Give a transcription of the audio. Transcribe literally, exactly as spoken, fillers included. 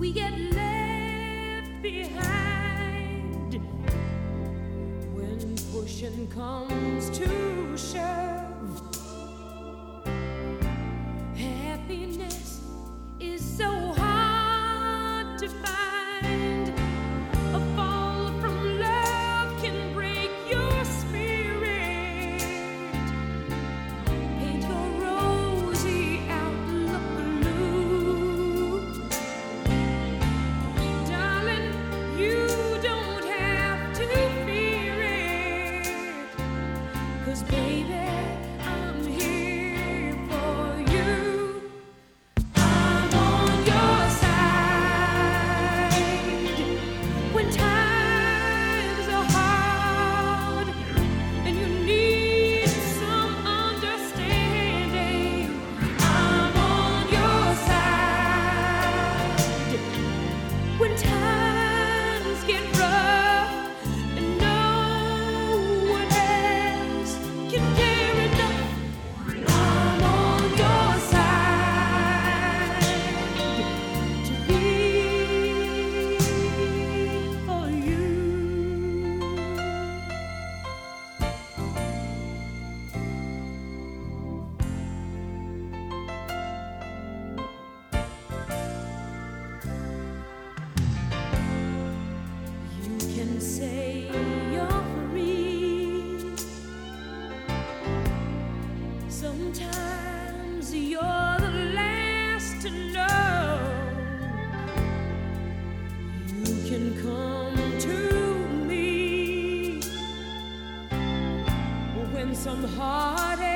we get left behind when pushing comes to shove. Happiness is so hard to find. A fall from love can break your spirit, paint your rosy outlook blue. Darling, you don't have to fear it, 'cause baby, I'm here for you. I'm on your side when times are hard and you need some understanding. I'm on your side when times get rough and no one else can care enough. I'm on your side to be for you. You can say you're free. Sometimes you're the last to know. You can come to me when some heartache